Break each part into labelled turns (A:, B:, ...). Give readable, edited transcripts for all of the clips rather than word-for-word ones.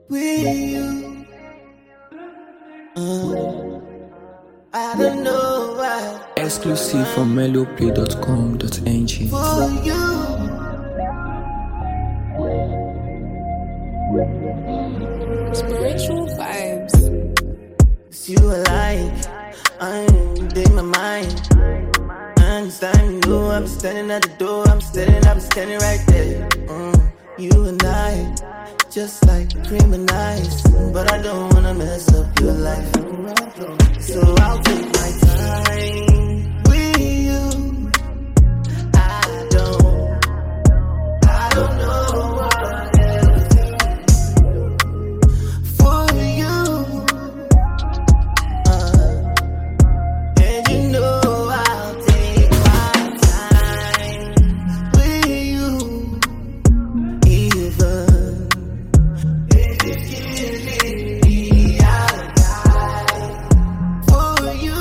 A: with you. I don't know why.
B: Exclusive from melloplay.com.ng.
A: For you.
C: Spiritual vibes.
A: It's you I like. I'm in my mind. I understand you. I'm standing at the door. I'm standing right there. You and I, just like cream and ice. But I don't wanna mess up your life. So I'll take my time with you. I don't know what else to do for you. And you know I'll take my time with you. Even if it gives me out of time for you.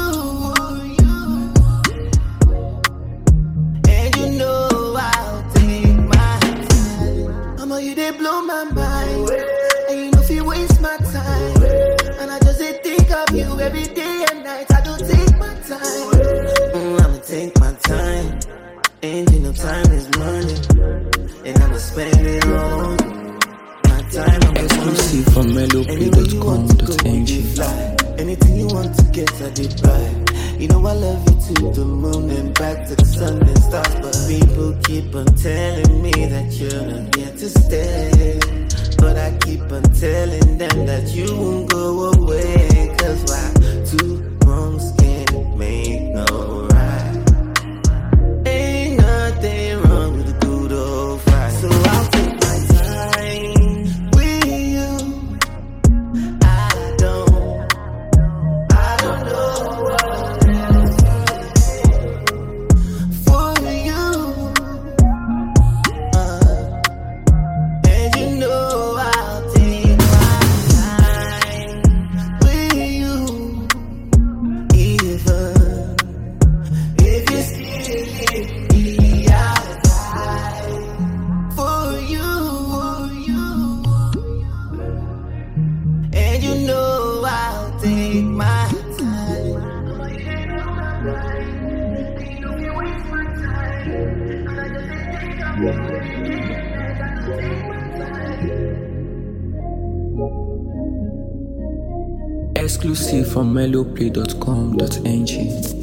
A: And you know I'll take my time. Mama, you did blow my mind. And you know if you waste my time. And I just think of you every day and night. I don't take my time. I'ma take my time. And you know time is money. And I'ma spend it on my time.
B: Exclusive from melloplay.com.ng.
A: Anything you want to get, I did buy. You know I love you to the moon and back to the sun and stars. But people keep on telling me that you're not here to stay. But I keep on telling them that you won't go away. Cause why? Two wrongs can't make no right. Ain't nothing wrong with a good old fight. So I'll take my time with you. I don't know what else for you. And you know I'll take my time with you. Even if it's giving me out of time for you. And you know I'll take my time.
B: Exclusive from melloplay.com.ng.